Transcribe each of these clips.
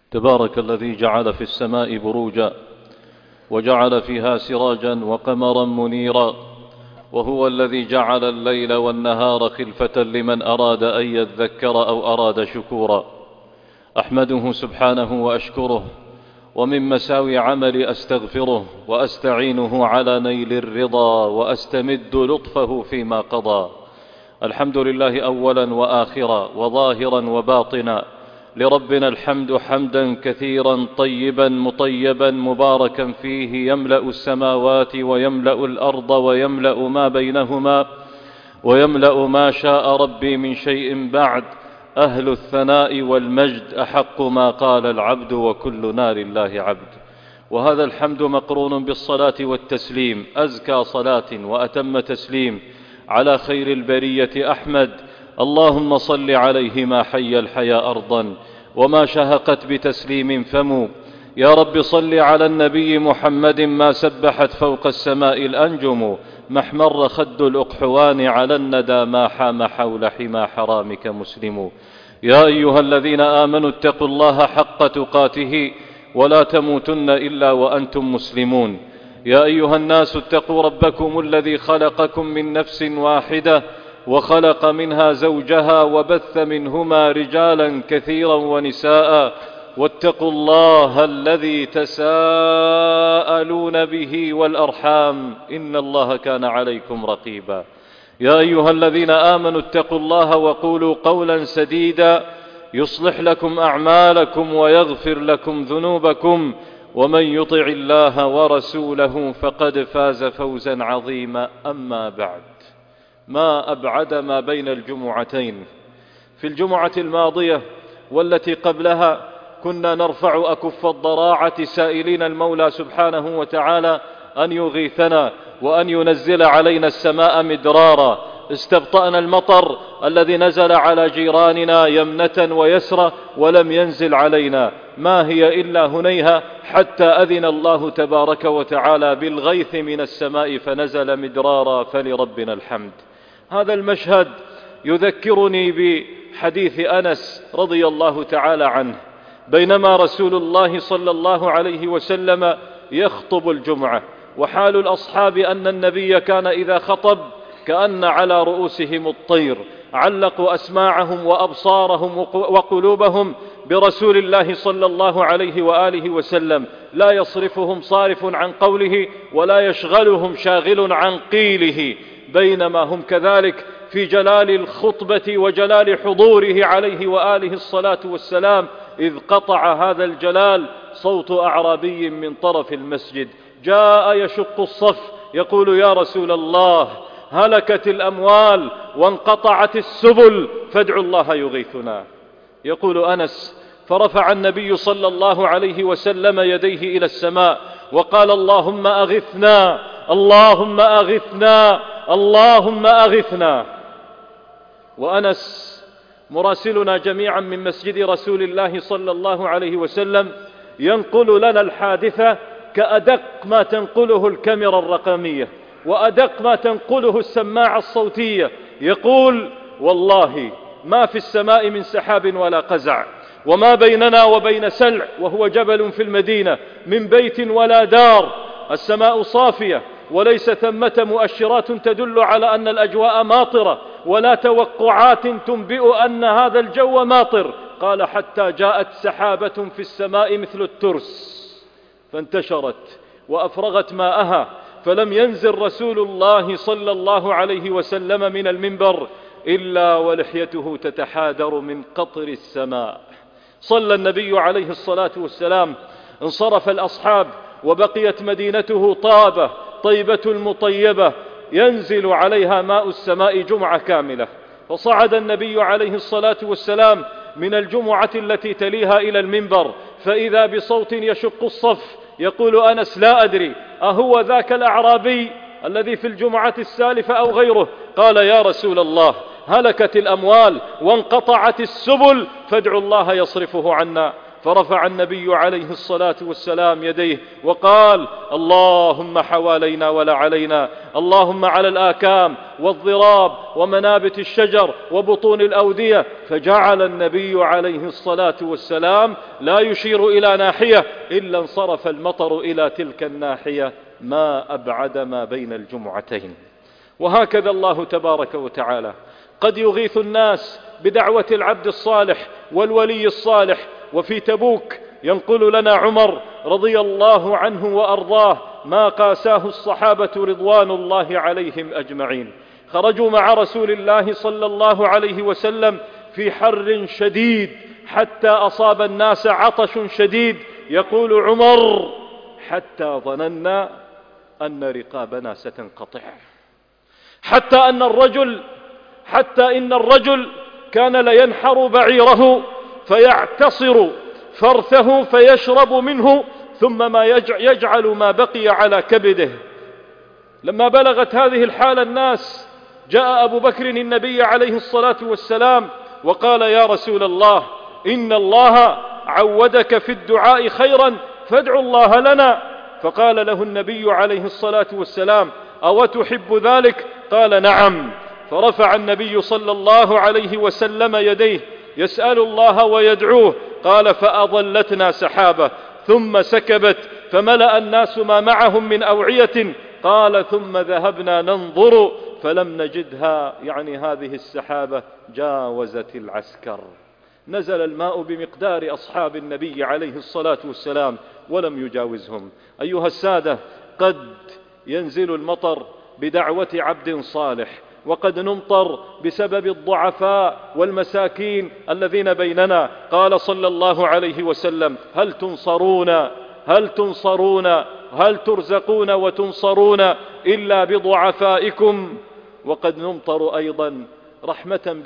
تبارك الذي جعل في السماء بروجا وجعل فيها سراجا وقمرا منيرا، وهو الذي جعل الليل والنهار خلفة لمن أراد أن يذكر أو أراد شكورا. أحمده سبحانه وأشكره، ومن مساوي عملي أستغفره وأستعينه على نيل الرضا وأستمد لطفه فيما قضى. الحمد لله أولا وآخرا وظاهرا وباطنا، لربنا الحمد حمدا كثيرا طيبا مطيبا مباركا فيه، يملأ السماوات ويملأ الأرض ويملأ ما بينهما ويملأ ما شاء ربي من شيء بعد. أهل الثناء والمجد أحق ما قال العبد وكلنا لله عبد. وهذا الحمد مقرون بالصلاة والتسليم، أزكى صلاة وأتم تسليم على خير البرية أحمد. اللهم صل عليه ما حي الحيا أرضا وما شهقت بتسليم فم. يا رب صل على النبي محمد ما سبحت فوق السماء الأنجم، ما احمر خد الأقحوان على الندى ما حام حول حمى حرامك مسلم. يا أيها الذين آمنوا اتقوا الله حق تقاته ولا تموتن إلا وأنتم مسلمون. يا أيها الناس اتقوا ربكم الذي خلقكم من نفس واحدة وخلق منها زوجها وبث منهما رجالا كثيرا ونساء، واتقوا الله الذي تساءلون به والأرحام إن الله كان عليكم رقيبا. يا أيها الذين آمنوا اتقوا الله وقولوا قولا سديدا يصلح لكم أعمالكم ويغفر لكم ذنوبكم، ومن يطع الله ورسوله فقد فاز فوزا عظيما. أما بعد، ما أبعد ما بين الجمعتين. في الجمعة الماضية والتي قبلها كنا نرفع أكف الضراعة سائلين المولى سبحانه وتعالى أن يغيثنا وأن ينزل علينا السماء مدرارا. استبطأنا المطر الذي نزل على جيراننا يمنة ويسرة ولم ينزل علينا، ما هي إلا هنيها حتى أذن الله تبارك وتعالى بالغيث من السماء فنزل مدرارا، فلربنا الحمد. هذا المشهد يذكرني بحديث أنس رضي الله تعالى عنه، بينما رسول الله صلى الله عليه وسلم يخطب الجمعة، وحال الأصحاب أن النبي كان إذا خطب كأن على رؤوسهم الطير، علقوا أسماعهم وأبصارهم وقلوبهم برسول الله صلى الله عليه وآله وسلم، لا يصرفهم صارف عن قوله ولا يشغلهم شاغل عن قيله، بينما هم كذلك في جلال الخطبة وجلال حضوره عليه وآله الصلاة والسلام، إذ قطع هذا الجلال صوت أعرابي من طرف المسجد، جاء يشق الصف يقول: يا رسول الله، هلكت الأموال وانقطعت السبل فادعوا الله يغيثنا. يقول أنس: فرفع النبي صلى الله عليه وسلم يديه إلى السماء وقال: اللهم أغثنا، اللهم أغثنا، اللهم أغثنا. وأنس مراسلنا جميعا من مسجد رسول الله صلى الله عليه وسلم ينقل لنا الحادثة كأدق ما تنقله الكاميرا الرقمية وأدق ما تنقله السماعة الصوتية. يقول: والله ما في السماء من سحاب ولا قزع، وما بيننا وبين سلع وهو جبل في المدينة من بيت ولا دار، السماء صافية وليس ثمة مؤشرات تدل على أن الأجواء ماطرة ولا توقعات تنبئ أن هذا الجو ماطر. قال: حتى جاءت سحابة في السماء مثل الترس فانتشرت وأفرغت ماءها، فلم ينزل رسول الله صلى الله عليه وسلم من المنبر إلا ولحيته تتحادر من قطر السماء. صلى النبي عليه الصلاة والسلام، انصرف الأصحاب وبقيت مدينته طيبة المطيبة ينزل عليها ماء السماء جمعة كاملة. فصعد النبي عليه الصلاة والسلام من الجمعة التي تليها إلى المنبر، فإذا بصوت يشق الصف. يقول أنس: لا أدري أهو ذاك الأعرابي الذي في الجمعة السالفة أو غيره؟ قال: يا رسول الله، هلكت الأموال وانقطعت السبل فادعوا الله يصرفه عنا. فرفع النبي عليه الصلاة والسلام يديه وقال: اللهم حوالينا ولا علينا، اللهم على الآكام والضراب ومنابت الشجر وبطون الأودية. فجعل النبي عليه الصلاة والسلام لا يشير إلى ناحية إلا انصرف المطر إلى تلك الناحية، ما أبعد ما بين الجمعتين. وهكذا الله تبارك وتعالى قد يغيث الناس بدعوة العبد الصالح والولي الصالح. وفي تبوك ينقل لنا عمر رضي الله عنه وأرضاه ما قاساه الصحابة رضوان الله عليهم أجمعين. خرجوا مع رسول الله صلى الله عليه وسلم في حر شديد حتى أصاب الناس عطش شديد. يقول عمر: حتى ظننا أن رقابنا ستنقطع، حتى إن الرجل كان لينحر بعيره فيعتصر فرثه فيشرب منه ثم ما يجعل ما بقي على كبده. لما بلغت هذه الحالة الناس، جاء أبو بكر النبي عليه الصلاة والسلام وقال: يا رسول الله، إن الله عودك في الدعاء خيرا فادعوا الله لنا. فقال له النبي عليه الصلاة والسلام: أو تحب ذلك؟ قال: نعم. فرفع النبي صلى الله عليه وسلم يديه يسأل الله ويدعوه. قال: فأظلتنا سحابة ثم سكبت فملأ الناس ما معهم من أوعية. قال: ثم ذهبنا ننظر فلم نجدها، يعني هذه السحابة جاوزت العسكر. نزل الماء بمقدار أصحاب النبي عليه الصلاة والسلام ولم يجاوزهم. أيها السادة، قد ينزل المطر بدعوة عبد صالح، وقد نمطر بسبب الضعفاء والمساكين الذين بيننا. قال صلى الله عليه وسلم: هل ترزقون وتنصرون إلا بضعفائكم. وقد نمطر أيضا رحمة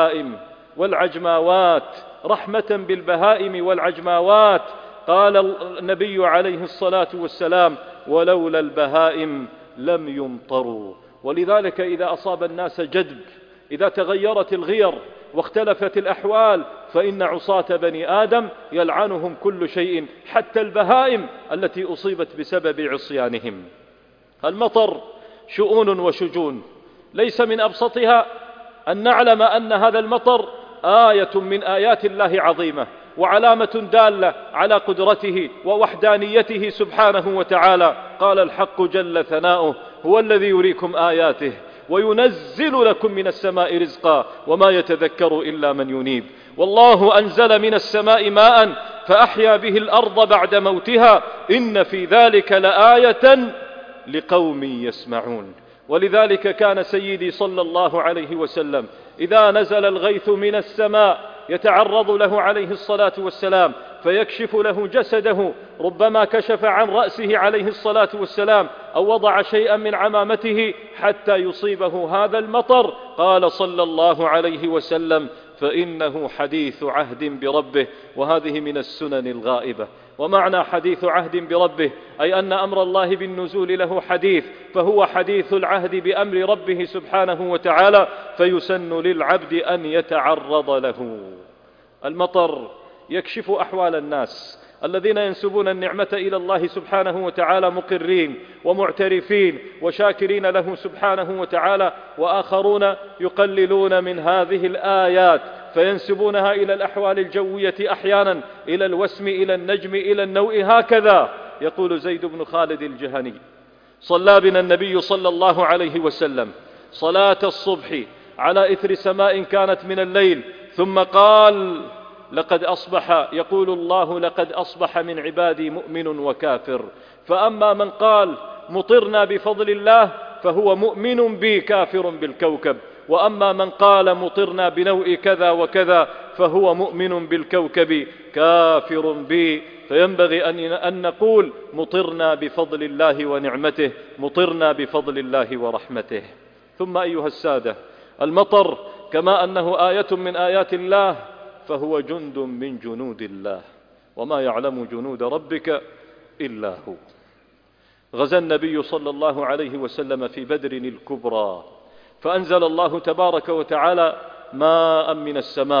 بالبهائم والعجماوات. قال النبي عليه الصلاة والسلام: ولولا البهائم لم يمطروا. ولذلك إذا أصاب الناس جدب، إذا تغيرت الغير واختلفت الأحوال، فإن عصاة بني آدم يلعنهم كل شيء، حتى البهائم التي أصيبت بسبب عصيانهم. المطر شؤون وشجون، ليس من أبسطها أن نعلم أن هذا المطر آية من آيات الله عظيمة، وعلامة دالة على قدرته ووحدانيته سبحانه وتعالى. قال الحق جل ثناؤه: هو الذي يريكم آياته وينزل لكم من السماء رزقا وما يتذكر إلا من ينيب. والله أنزل من السماء ماء فأحيا به الأرض بعد موتها، إن في ذلك لآية لقوم يسمعون. ولذلك كان سيدي صلى الله عليه وسلم إذا نزل الغيث من السماء يتعرض له عليه الصلاة والسلام فيكشف له جسده، ربما كشف عن رأسه عليه الصلاة والسلام أو وضع شيئا من عمامته حتى يصيبه هذا المطر. قال صلى الله عليه وسلم: فإنه حديث عهد بربه. وهذه من السنن الغائبة. ومعنى حديث عهد بربه أي أن أمر الله بالنزول له حديث، فهو حديث العهد بأمر ربه سبحانه وتعالى، فيسن للعبد أن يتعرض له. المطر يكشف أحوال الناس الذين ينسبون النعمة إلى الله سبحانه وتعالى مقرين ومعترفين وشاكرين له سبحانه وتعالى، وآخرون يقللون من هذه الآيات فينسبونها إلى الأحوال الجوية أحيانا، إلى الوسم، إلى النجم، إلى النوء. هكذا يقول زيد بن خالد الجهني: صلى بنا النبي صلى الله عليه وسلم صلاة الصبح على إثر سماء كانت من الليل، ثم قال: يقول الله: لقد أصبح من عبادي مؤمن وكافر. فأما من قال مطرنا بفضل الله فهو مؤمن بي كافر بالكوكب، وأما من قال مطرنا بنوء كذا وكذا فهو مؤمن بالكوكب كافر بي. فينبغي أن نقول: مطرنا بفضل الله ونعمته، مطرنا بفضل الله ورحمته. ثم أيها السادة، المطر كما أنه آية من آيات الله فهو جند من جنود الله، وما يعلم جنود ربك إلا هو. غزا النبي صلى الله عليه وسلم في بدر الكبرى، فأنزل الله تبارك وتعالى ماء من السماء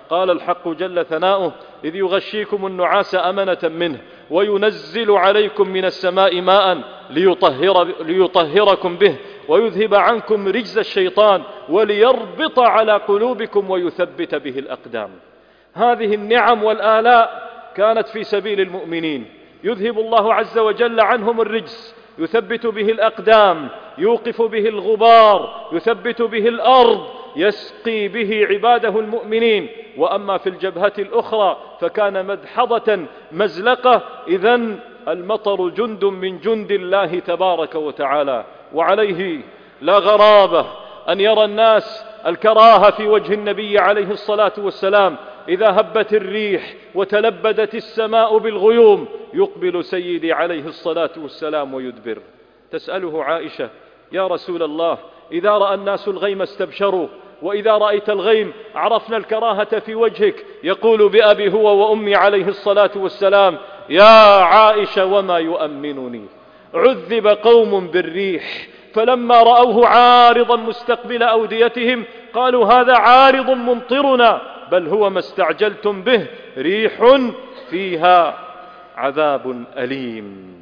قال الحق جل ثناؤه: إذ يغشيكم النعاس أمنة منه وينزل عليكم من السماء ماء ليطهركم به ويذهب عنكم رجز الشيطان وليربط على قلوبكم ويثبت به الأقدام. هذه النعم والآلاء كانت في سبيل المؤمنين، يذهب الله عز وجل عنهم الرجس، يثبت به الأقدام، يوقف به الغبار، يثبت به الأرض، يسقي به عباده المؤمنين. وأما في الجبهة الأخرى فكان مدحضة مزلقة. إذن المطر جند من جند الله تبارك وتعالى. وعليه لا غرابة أن يرى الناس الكراهة في وجه النبي عليه الصلاة والسلام إذا هبت الريح وتلبدت السماء بالغيوم، يقبل سيدي عليه الصلاة والسلام ويدبر. تسأله عائشة: يا رسول الله، إذا رأى الناس الغيم استبشروا، وإذا رأيت الغيم عرفنا الكراهة في وجهك. يقول بأبي هو وأمي عليه الصلاة والسلام: يا عائشة، وما يؤمنني؟ عذب قوم بالريح فلما رأوه عارضا مستقبل أوديتهم قالوا: هذا عارض ممطرنا، بل هو ما استعجلتم به، ريح فيها عذاب أليم.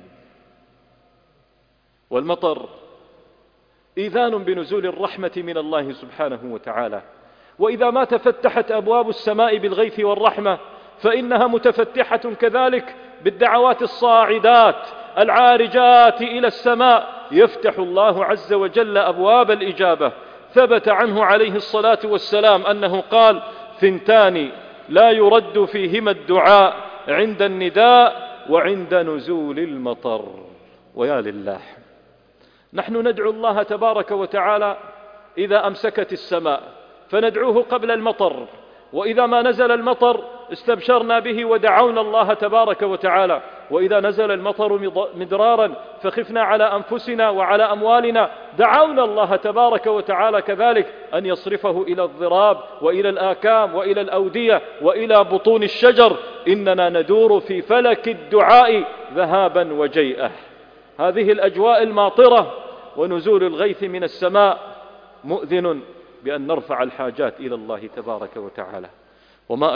والمطر إذان بنزول الرحمة من الله سبحانه وتعالى. وإذا ما تفتحت أبواب السماء بالغيث والرحمة فإنها متفتحة كذلك بالدعوات الصاعدات العارجات إلى السماء. يفتح الله عز وجل أبواب الإجابة. ثبت عنه عليه الصلاة والسلام أنه قال: 2 لا يرد فيهما الدعاء، عند النداء وعند نزول المطر. ويا لله، نحن ندعو الله تبارك وتعالى إذا أمسكت السماء فندعوه قبل المطر، وإذا ما نزل المطر استبشرنا به ودعونا الله تبارك وتعالى، وإذا نزل المطر مدرارا فخفنا على أنفسنا وعلى أموالنا دعونا الله تبارك وتعالى كذلك أن يصرفه إلى الضراب وإلى الآكام وإلى الأودية وإلى بطون الشجر. إننا ندور في فلك الدعاء ذهابا وجيئة. هذه الأجواء الماطرة ونزول الغيث من السماء مؤذن بأن نرفع الحاجات إلى الله تبارك وتعالى. وما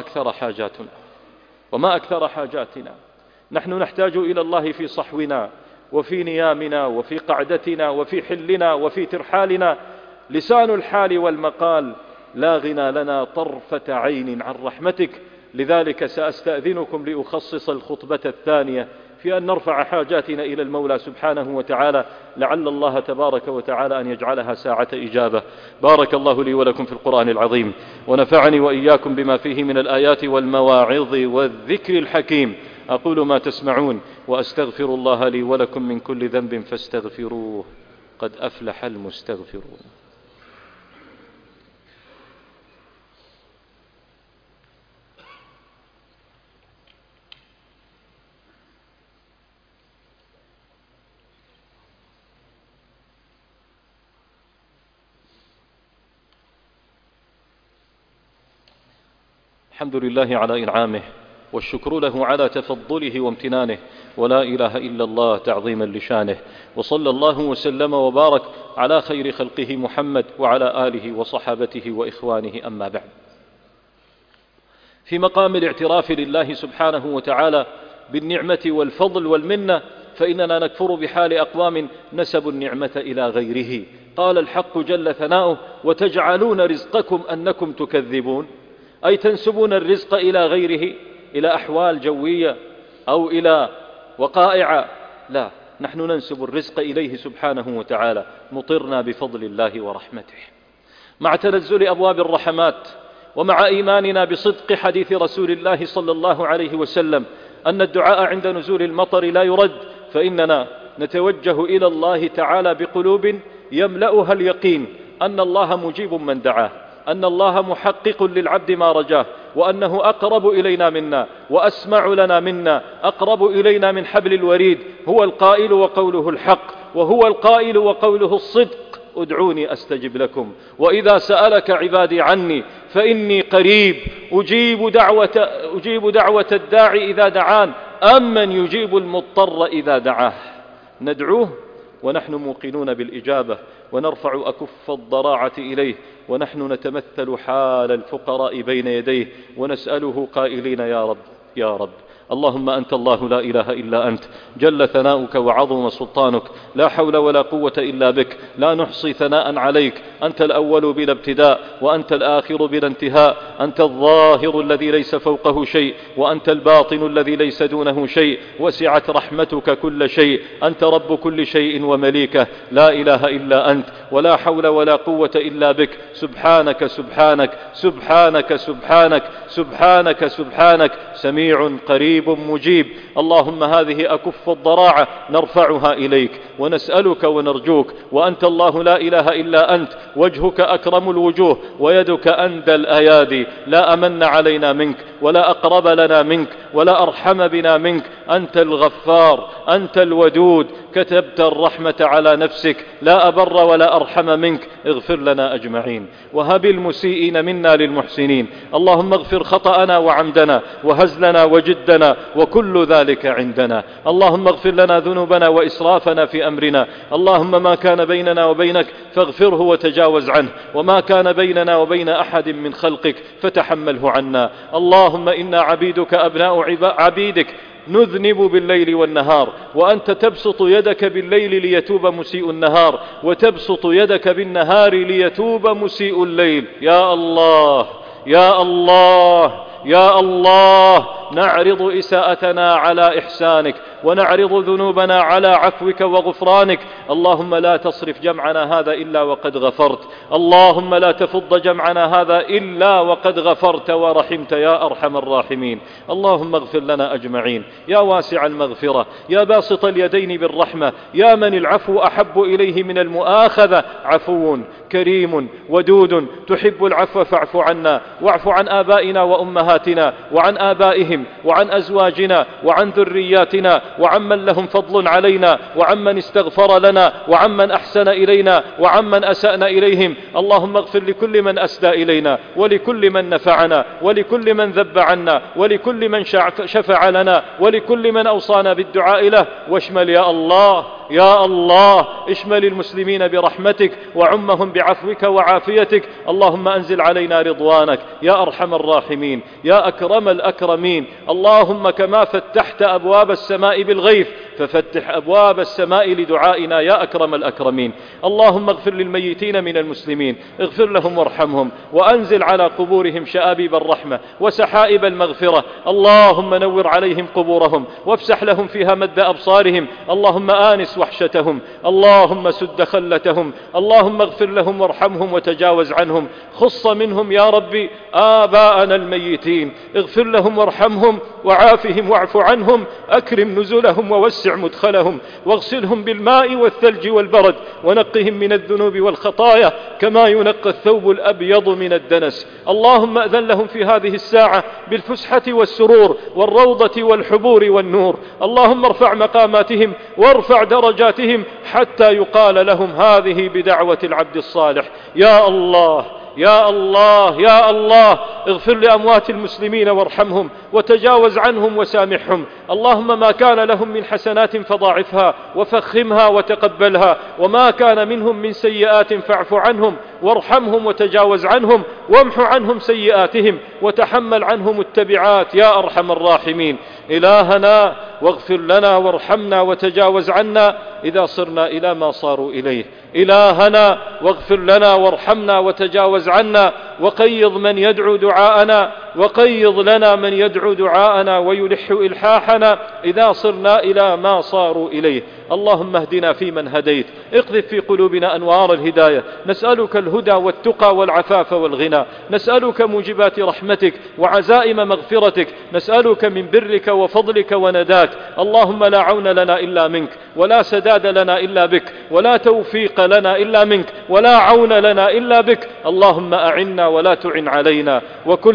أكثر حاجاتنا. نحن نحتاج إلى الله في صحونا وفي نيامنا وفي قعدتنا وفي حلنا وفي ترحالنا. لسان الحال والمقال لا غنى لنا طرفة عين عن رحمتك. لذلك سأستأذنكم لأخصص الخطبة الثانية في أن نرفع حاجاتنا إلى المولى سبحانه وتعالى، لعل الله تبارك وتعالى أن يجعلها ساعة إجابة. بارك الله لي ولكم في القرآن العظيم، ونفعني وإياكم بما فيه من الآيات والمواعظ والذكر الحكيم. أقول ما تسمعون وأستغفر الله لي ولكم من كل ذنب فاستغفروه، قد أفلح المستغفرون. الحمد لله على إنعامه، والشكر له على تفضله وامتنانه، ولا إله إلا الله تعظيما لشانه. وصلى الله وسلم وبارك على خير خلقه محمد وعلى آله وصحابته وإخوانه. أما بعد، في مقام الاعتراف لله سبحانه وتعالى بالنعمة والفضل والمنة، فإننا نكفر بحال أقوام نسبوا النعمة إلى غيره. قال الحق جل ثناؤه: وتجعلون رزقكم أنكم تكذبون، أي تنسبون الرزق إلى غيره، إلى أحوال جوية أو إلى وقائع. لا، نحن ننسب الرزق إليه سبحانه وتعالى. مطرنا بفضل الله ورحمته. مع تنزل أبواب الرحمات ومع إيماننا بصدق حديث رسول الله صلى الله عليه وسلم أن الدعاء عند نزول المطر لا يرد، فإننا نتوجه إلى الله تعالى بقلوب يملأها اليقين أن الله مجيب من دعاه، أن الله محقق للعبد ما رجاه، وأنه أقرب إلينا منا وأسمع لنا منا، أقرب إلينا من حبل الوريد. هو القائل وقوله الحق، وهو القائل وقوله الصدق: ادعوني أستجب لكم، وإذا سألك عبادي عني فإني قريب أجيب دعوة الداعي إذا دعان، أمن يجيب المضطر إذا دعاه. ندعوه ونحن موقنون بالإجابة، ونرفع أكف الضراعة إليه، ونحن نتمثل حال الفقراء بين يديه ونسأله قائلين يا رب يا رب. اللهم أنت الله لا إله إلا أنت، جل ثناؤك وعظم سلطانك، لا حول ولا قوة إلا بك، لا نحصي ثناء عليك، أنت الأول بلا ابتداء، وأنت الآخر بلا انتهاء، أنت الظاهر الذي ليس فوقه شيء، وأنت الباطن الذي ليس دونه شيء، وسعت رحمتك كل شيء، أنت رب كل شيء ومليكه، لا إله إلا أنت، ولا حول ولا قوة إلا بك، سبحانك سبحانك سبحانك سبحانك سبحانك سبحانك، سميع قريب مجيب. اللهم هذه أكف الضراعة نرفعها إليك ونسألك ونرجوك، وأنت الله لا إله إلا أنت، وجهك أكرم الوجوه ويدك أندى الأيادي، لا أمن علينا منك ولا أقرب لنا منك ولا أرحم بنا منك، أنت الغفار، أنت الودود، كتبت الرحمة على نفسك، لا أبر ولا أرحم منك، اغفر لنا أجمعين، وهب المسيئين منا للمحسنين. اللهم اغفر خطأنا وعمدنا وهزلنا وجدنا وكل ذلك عندنا. اللهم اغفر لنا ذنوبنا وإسرافنا في أمرنا. اللهم ما كان بيننا وبينك فاغفره وتجاوز عنه، وما كان بيننا وبين أحد من خلقك فتحمله عنا. اللهم إنا عبيدك أبناء عبيدك، نذنب بالليل والنهار، وأنت تبسط يدك بالليل ليتوب مسيء النهار، وتبسط يدك بالنهار ليتوب مسيء الليل. يا الله يا الله يا الله، نعرض إساءتنا على إحسانك، ونعرض ذنوبنا على عفوك وغفرانك. اللهم لا تصرف جمعنا هذا إلا وقد غفرت، اللهم لا تفض جمعنا هذا إلا وقد غفرت ورحمت يا أرحم الراحمين. اللهم اغفر لنا أجمعين يا واسع المغفرة، يا باسط اليدين بالرحمة، يا من العفو أحب إليه من المؤاخذة، عفو كريم ودود تحب العفو فاعف عنا، واعف عن آبائنا وأمهاتنا وعن آبائهم وعن أزواجنا وعن ذرياتنا وعمن لهم فضل علينا وعمن استغفر لنا وعمن أحسن إلينا وعمن أسأنا إليهم. اللهم اغفر لكل من أسدى إلينا، ولكل من نفعنا، ولكل من ذب عنا، ولكل من شفع لنا، ولكل من أوصانا بالدعاء له. واشمل يا الله يا الله، اشمل المسلمين برحمتك وعمهم بعفوك وعافيتك. اللهم أنزل علينا رضوانك يا أرحم الراحمين يا أكرم الأكرمين. اللهم كما فتحت أبواب السماء بالغيث ففتح أبواب السماء لدعائنا يا أكرم الأكرمين. اللهم اغفر للميتين من المسلمين، اغفر لهم وارحمهم، وأنزل على قبورهم شآبيب الرحمة وسحائب المغفرة. اللهم نور عليهم قبورهم وافسح لهم فيها مد أبصارهم. اللهم آنس وحشتهم، اللهم سد خلتهم، اللهم اغفر لهم وارحمهم وتجاوز عنهم. خص منهم يا ربي آباءنا الميتين، اغفر لهم وارحمهم وعافهم واعف عنهم، أكرم نزلهم ووسع مدخلهم، واغسلهم بالماء والثلج والبرد، ونقهم من الذنوب والخطايا كما ينقى الثوب الأبيض من الدنس. اللهم أذن لهم في هذه الساعة بالفسحة والسرور والروضة والحبور والنور. اللهم ارفع مقاماتهم وارفع درجاتهم حتى يقال لهم هذه بدعوة العبد الصالح. يا الله يا الله يا الله، اغفر لأموات المسلمين وارحمهم وتجاوز عنهم وسامحهم. اللهم ما كان لهم من حسنات فضاعفها وفخمها وتقبلها، وما كان منهم من سيئات فاعف عنهم وارحمهم وتجاوز عنهم، وامح عنهم سيئاتهم وتحمل عنهم التبعات يا أرحم الراحمين. إلهنا واغفر لنا وارحمنا وتجاوز عنا إذا صرنا إلى ما صاروا إليه. إلهنا واغفر لنا وارحمنا وتجاوز عنا، وقيض من يدعو دعاءنا، وقيض لنا من يدعو دعاءنا ويلح إلحاحنا إذا صرنا إلى ما صاروا إليه. اللهم اهدنا فيمن هديت، اقذف في قلوبنا أنوار الهداية. نسألك الهدى والتقى والعفاف والغنى، نسألك موجبات رحمتك وعزائم مغفرتك، نسألك من برك وفضلك ونداك. اللهم لا عون لنا إلا منك، ولا سداد لنا إلا بك، ولا توفيق لنا إلا منك، ولا عون لنا إلا بك. اللهم أعنا ولا تعن علينا، وكن لنا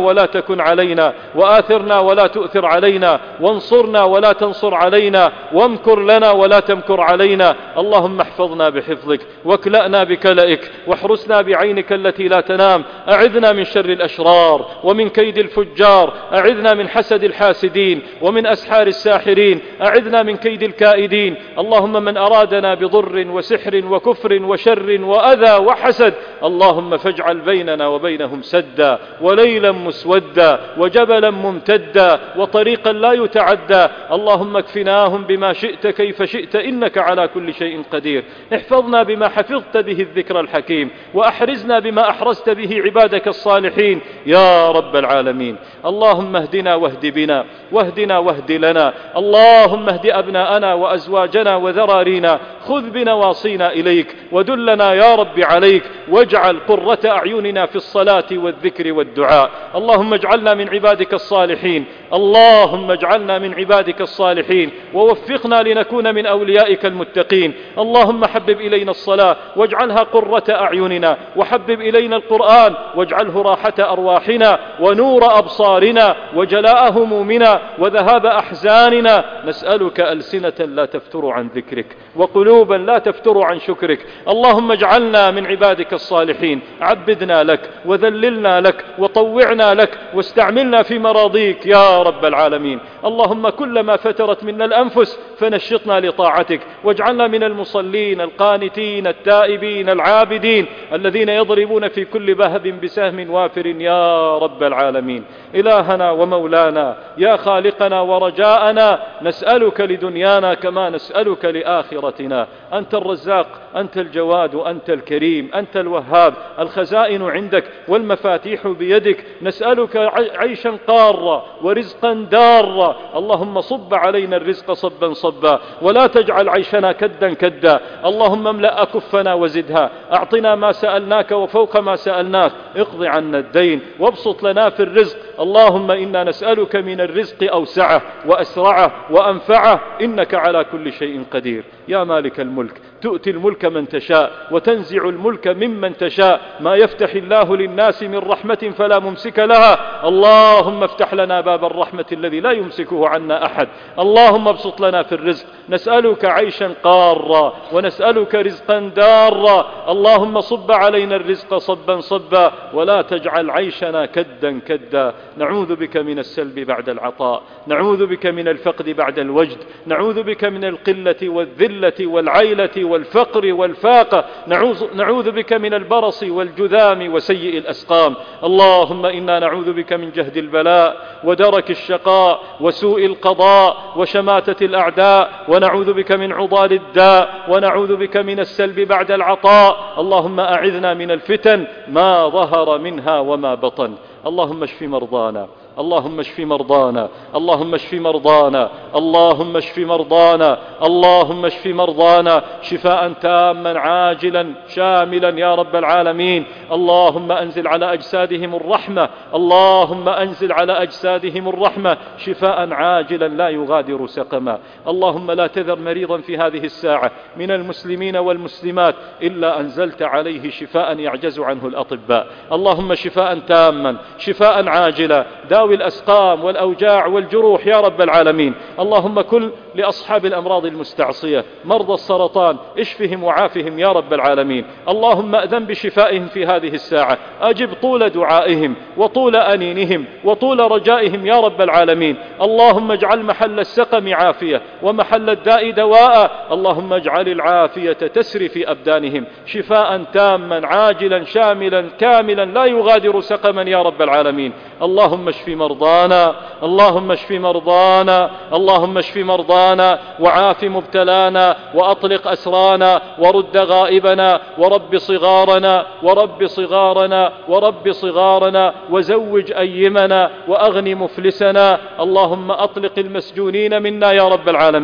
ولا تكن علينا، وآثرنا ولا تؤثر علينا، وانصرنا ولا تنصر علينا، وامكر لنا ولا تمكر علينا. اللهم احفظنا بحفظك، واكلأنا بكلئك، واحرسنا بعينك التي لا تنام. أعذنا من شر الأشرار، ومن كيد الفجار، أعذنا من حسد الحاسدين، ومن أسحار الساحرين، أعذنا من كيد الكائدين. اللهم من أرادنا بضر وسحر وكفر وشر وأذى وحسد، اللهم فاجعل بيننا وبينهم سدا، وليلا مسودا، وجبلا ممتدا، وطريقا لا يتعدى. اللهم اكفناهم بما شئت كيف شئت، إنك على كل شيء قدير. احفظنا بما حفظت به الذكر الحكيم، وأحرزنا بما أحرزت به عبادك الصالحين يا رب العالمين. اللهم اهدنا واهد بنا، واهدنا واهد لنا. اللهم اهد أبناءنا وأزواجنا وذرارينا، خذ بنواصينا إليك، ودلنا يا رب عليك، واجعل قرة أعيننا في الصلاة والذكر والدعاء. اللهم اجعلنا من عبادك الصالحين، اللهم اجعلنا من عبادك الصالحين، ووفقنا لنكون من أوليائك المتقين. اللهم حبب إلينا الصلاة واجعلها قرة أعيننا، وحبب إلينا القرآن واجعله راحة أرواحنا، ونور أبصارنا، وجلاء همومنا، وذهاب أحزاننا. نسألك ألسنة لا تفتر عن ذكرك، وقلوبا لا تفتر عن شكرك. اللهم اجعلنا من عبادك الصالحين، عبدنا لك وذللنا لك وطوعنا لك، واستعملنا في مراضيك يا رب العالمين. اللهم كلما فترت منا الأنفس فنشطنا لطاعتك، واجعلنا من المصلين القانتين التائبين العابدين، الذين يضربون في كل بهب بسهم وافر يا رب العالمين. إلهنا ومولانا، يا خالقنا ورجاءنا، نسألك لدنيانا كما نسألك لآخرتنا. أنت الرزاق، أنت الجواد، أنت الكريم، أنت الوهاب. الخزائن عندك والمفاتيح بيدك. نسألك عيشا قارا ورزقا دارا. اللهم صب علينا الرزق صبا صبا، ولا تجعل عيشنا كدا كدا. اللهم املأ أكفنا وزدها، أعطنا ما سألناك وفوق ما سألناك، اقض عنا الدين وابسط لنا في الرزق. اللهم إنا نسألك من الرزق أوسعه وأسرعه وأنفعه، إنك على كل شيء قدير. يا مالك الملك، تؤتي الملك من تشاء، وتنزع الملك ممن تشاء. ما يفتح الله للناس من رحمة فلا ممسك لها. اللهم افتح لنا باب الرحمة الذي لا يمسكه عنا أحد. اللهم ابسط لنا في الرزق. نسألك عيشا قارا، ونسألك رزقا دارا. اللهم صب علينا الرزق صبا صبا، ولا تجعل عيشنا كدا كدا. نعوذ بك من السلب بعد العطاء، نعوذ بك من الفقد بعد الوجد، نعوذ بك من القلة والذلة والعيلة والفقر والفاقة، نعوذ بك من البرص والجذام وسيء الأسقام. اللهم إنا نعوذ بك من جهد البلاء ودرك الشقاء وسوء القضاء وشماتة الأعداء، ونعوذ بك من عضال الداء، ونعوذ بك من السلب بعد العطاء. اللهم أعذنا من الفتن ما ظهر منها وما بطن. اللهم اشف مرضانا، اللهم اشف مرضانا، اللهم اشف مرضانا، اللهم اشف مرضانا، اللهم اشف مرضانا شفاء تاما عاجلا شاملا يا رب العالمين. اللهم أنزل على أجسادهم الرحمة، اللهم أنزل على أجسادهم الرحمة شفاء عاجلا لا يغادر سقما. اللهم لا تذر مريضا في هذه الساعة من المسلمين والمسلمات إلا أنزلت عليه شفاء يعجز عنه الأطباء. اللهم شفاء تاما، شفاء عاجلا، داوي الأسقام والأوجاع والجروح يا رب العالمين. اللهم كن لأصحاب الأمراض المستعصية، مرضى السرطان، اشفهم وعافهم يا رب العالمين. اللهم أذن بشفائهم في هذه الساعة، أجب طول دعائهم وطول أنينهم وطول رجائهم يا رب العالمين. اللهم اجعل محل السقم عافية ومحل الداء دواء. اللهم اجعل العافية تسري في أبدانهم شفاء تاما عاجلا شاملا كاملا لا يغادر سقما يا رب العالمين. اللهم اشف مرضانا، اللهم اشف مرضانا، اللهم اشف مرضانا، وعاف مبتلانا، وأطلق أسرانا، ورد غائبنا، ورب صغارنا، ورب صغارنا، ورب صغارنا، وزوج أيمنا، وأغن مفلسنا. اللهم أطلق المسجونين منا يا رب العالمين.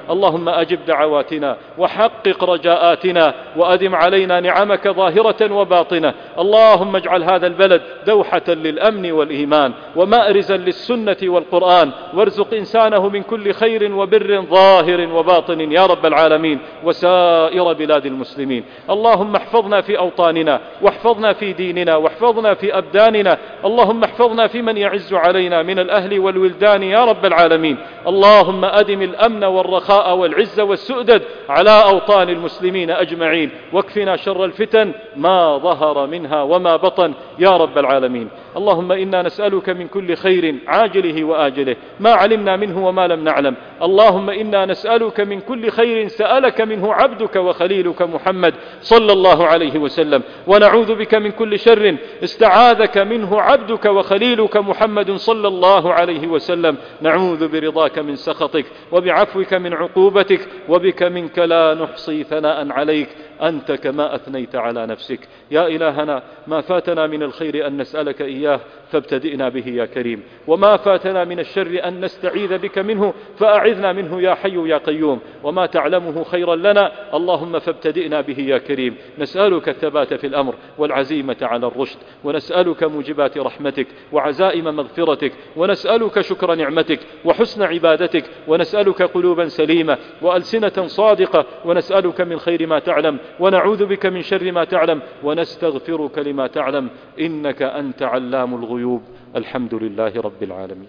اللهم أجب دعواتنا وحقق رجاءاتنا وأدم علينا نعمك ظاهرة وباطنة. اللهم اجعل هذا البلد دوحة للأمن والإيمان ومأرزا للسنة والقرآن، وارزق إنسانه من كل خير وبر ظاهر وباطن يا رب العالمين، وسائر بلاد المسلمين. اللهم احفظنا في أوطاننا، واحفظنا في ديننا، واحفظنا في أبداننا. اللهم احفظنا في من يعز علينا من الأهل والولدان يا رب العالمين. اللهم أدم الأمن والرخاء والعز والسؤدد على أوطان المسلمين أجمعين، واكفنا شر الفتن ما ظهر منها وما بطن يا رب العالمين. اللهم إنا نسألك من كل خير عاجله وآجله ما علمنا منه وما لم نعلم. اللهم إنا نسألك من كل خير سألك منه عبدك وخليلك محمد صلى الله عليه وسلم، ونعوذ بك من كل شر استعاذك منه عبدك وخليلك محمد صلى الله عليه وسلم. نعوذ برضاك من سخطك وبعفوك من عقوبتك، وبك منك لا نحصي ثناء عليك أنت كما أثنيت على نفسك. يا إلهنا ما فاتنا من الخير أن نسألك إياه فابتدئنا به يا كريم، وما فاتنا من الشر أن نستعيذ بك منه فأعذنا منه يا حي يا قيوم، وما تعلمه خيرا لنا اللهم فابتدئنا به يا كريم. نسألك الثبات في الأمر والعزيمة على الرشد، ونسألك موجبات رحمتك وعزائم مغفرتك، ونسألك شكر نعمتك وحسن عبادتك، ونسألك قلوبا سليمة وألسنة صادقة، ونسألك من خير ما تعلم ونعوذ بك من شر ما تعلم، ونستغفرك لما تعلم إنك أنت علام الغيوب. الحمد لله رب العالمين.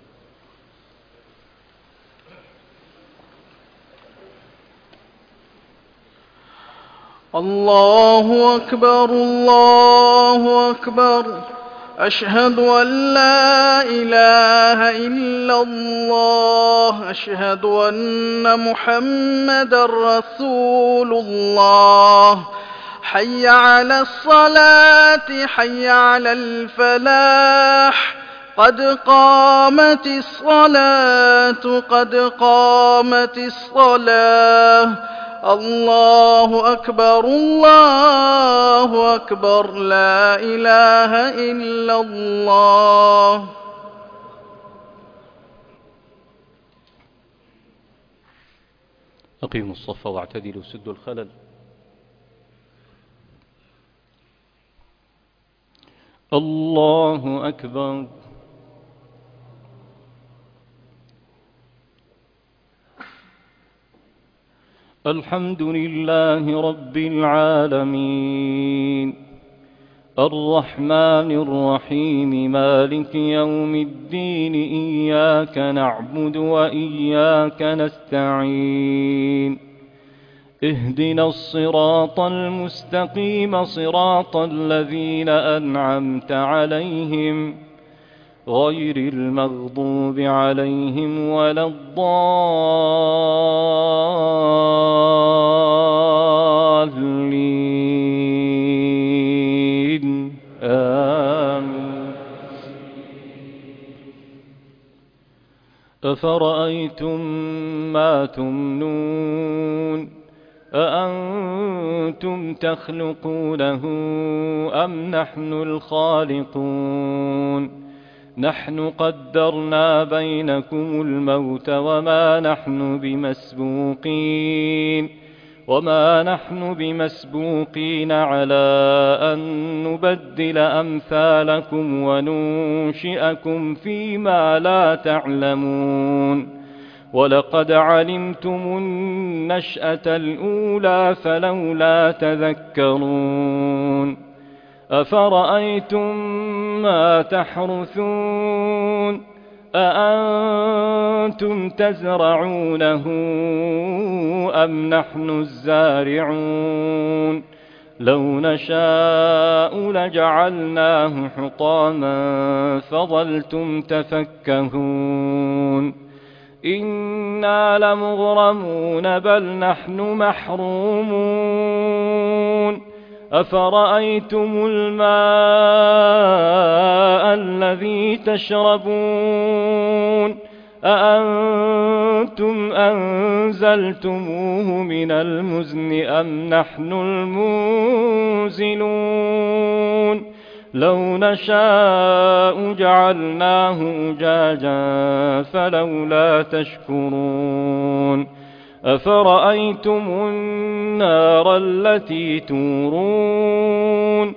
الله أكبر الله أكبر، أشهد أن لا إله إلا الله، أشهد أن محمدا رسول الله. حي على الصلاة حي على الفلاح، قد قامت الصلاة قد قامت الصلاة. الله أكبر الله أكبر، لا إله إلا الله. أقيموا الصف واعتدلوا سدوا الخلل. الله أكبر. الحمد لله رب العالمين، الرحمن الرحيم، مالك يوم الدين، إياك نعبد وإياك نستعين، اهدنا الصراط المستقيم، صراط الذين أنعمت عليهم غير المغضوب عليهم ولا الضالين. آمين. أفرأيتم ما تمنون، أأنتم تخلقونه أم نحن الخالقون؟ نحن قدرنا بينكم الموت وما نحن بمسبوقين على أن نبدل أمثالكم وننشئكم فيما لا تعلمون. ولقد علمتم النشأة الأولى فلولا تذكرون. أفرأيتم ما تحرثون، أأنتم تزرعونه أم نحن الزارعون؟ لو نشاء لجعلناه حطاما فظلتم تفكهون. إنا لمغرمون بل نحن محرومون. أفرأيتم الماء الذي تشربون، أأنتم أنزلتموه من المزن أم نحن المنزلون؟ لو نشاء جعلناه أجاجا فلولا تشكرون. أفرأيتم النار التي تورون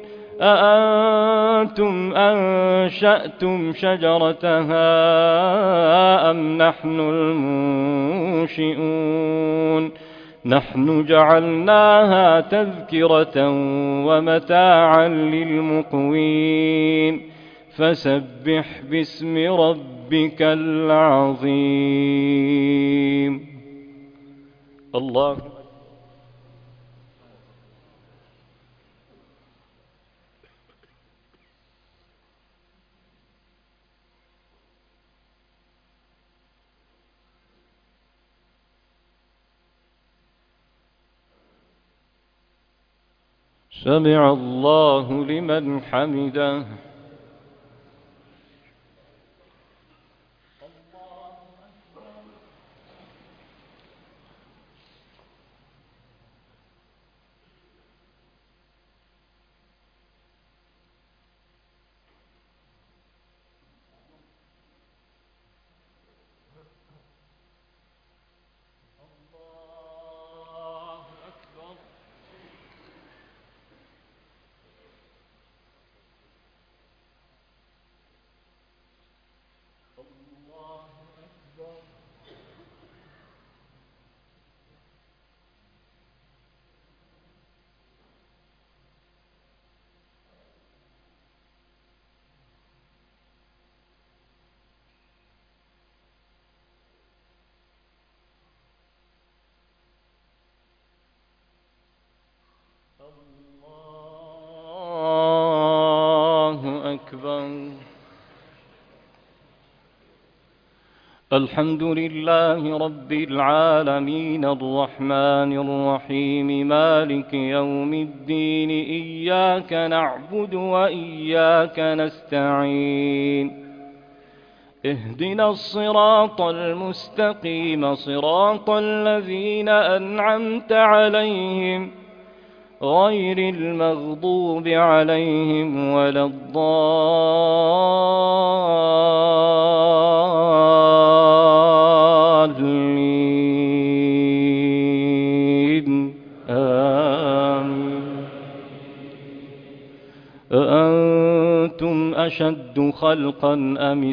أأنتم أنشأتم شجرتها أم نحن المنشئون نحن جعلناها تذكرة ومتاعا للمقوين فسبح باسم ربك العظيم. الله سمع الله لمن حمده. الله أكبر. الحمد لله رب العالمين الرحمن الرحيم مالك يوم الدين إياك نعبد وإياك نستعين اهدنا الصراط المستقيم صراط الذين أنعمت عليهم غير المغضوب عليهم ولا الضالين آمين. أأنتم أشد خلقا أم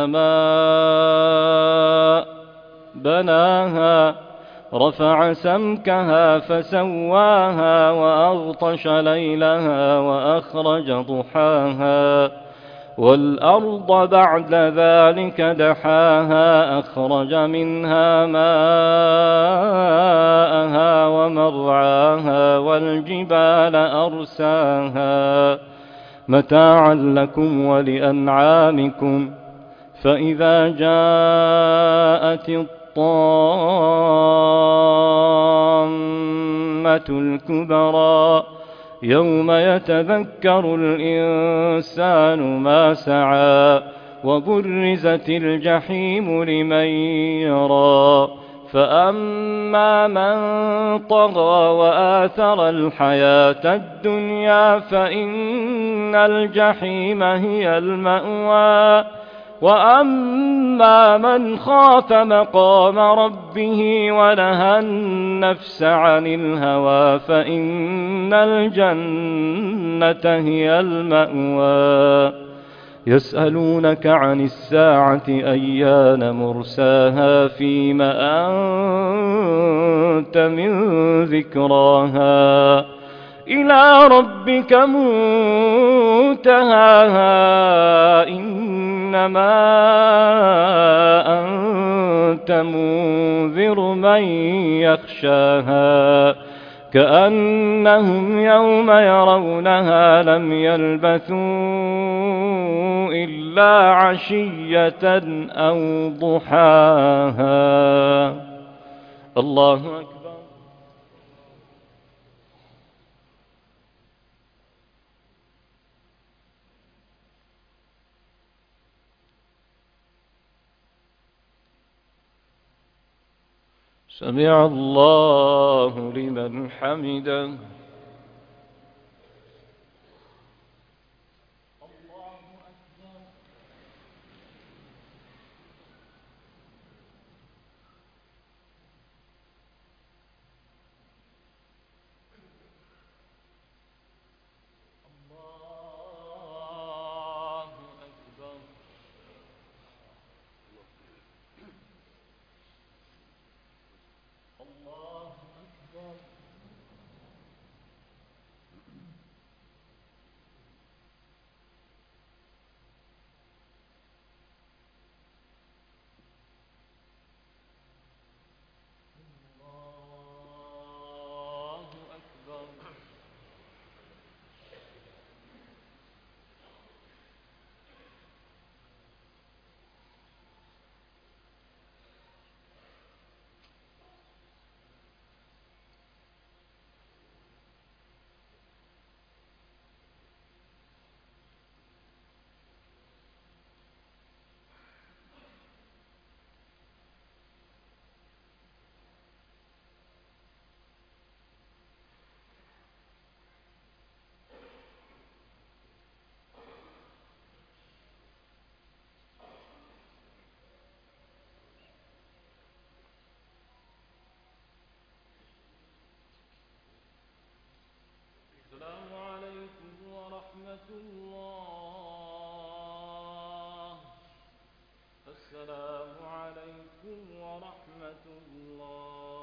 السماء بناها رفع سمكها فسواها وأغطش ليلها وأخرج ضحاها والأرض بعد ذلك دحاها أخرج منها ماءها ومرعاها والجبال أرساها متاعا لكم ولأنعامكم فإذا جاءت الطامة الكبرى يوم يتذكر الإنسان ما سعى وبرزت الجحيم لمن يرى فأما من طغى وآثر الحياة الدنيا فإن الجحيم هي المأوى وأما من خاف مقام ربه ونهى النفس عن الهوى فإن الجنة هي المأوى يسألونك عن الساعة أيان مرساها فيم أنت من ذكراها إلى ربك منتهاها إنما أنت منذر من يخشاها كأنهم يوم يرونها لم يلبثوا إلا عشية أو ضحاها. الله أكبر. سمع الله لمن حمده. ورحمة الله. السلام عليكم ورحمة الله.